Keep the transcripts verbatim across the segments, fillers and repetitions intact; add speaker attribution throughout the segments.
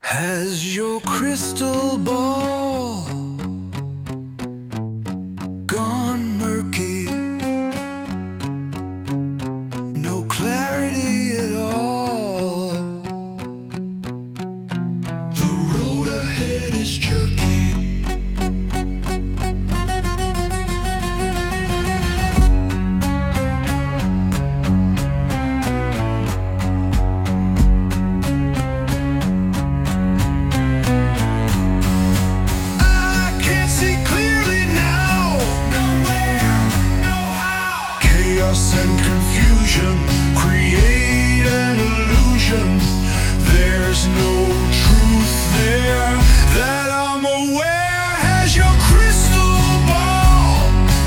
Speaker 1: Has your crystal ball gone murky? No clarity at all. The road ahead is jerky. Chaos and confusion create an illusion. There's no truth there that I'm aware. Has your crystal ball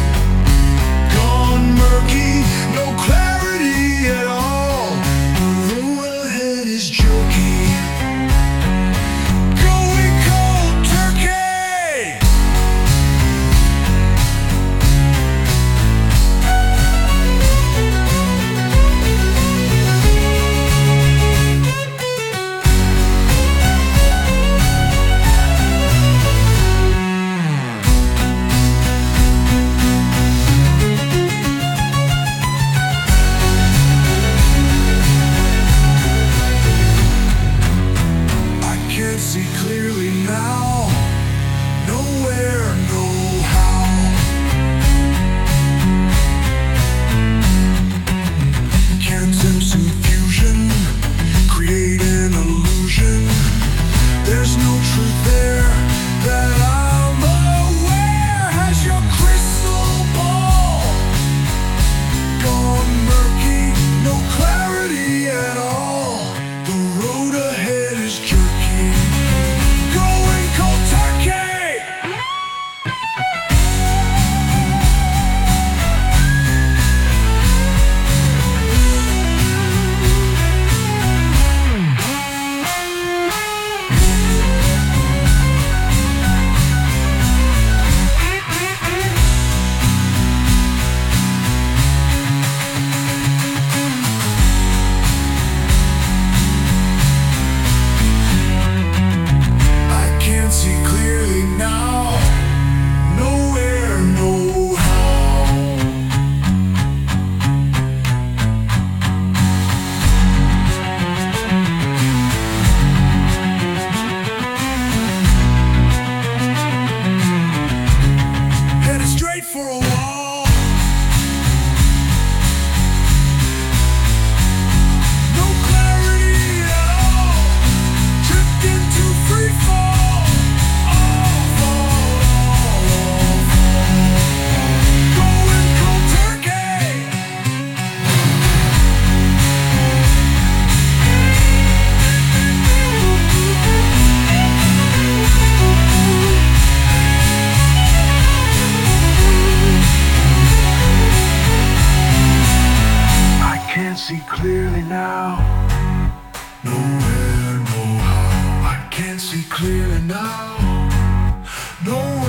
Speaker 1: gone murky? No clarity at all. The road ahead is jerky. Going cold turkey. See clearly now, nowhere, no how. Can't sense confusion, create an illusion. There's no truth there that I'm aware. Has your crystal ball gone murky? No clarity at all. The road ahead is jerky. For a while, no clarity at all. Tripped into free fall. All fall, all fall. Going cold turkey. See clearly now, nowhere, no how. I can't see clearly now, nowhere.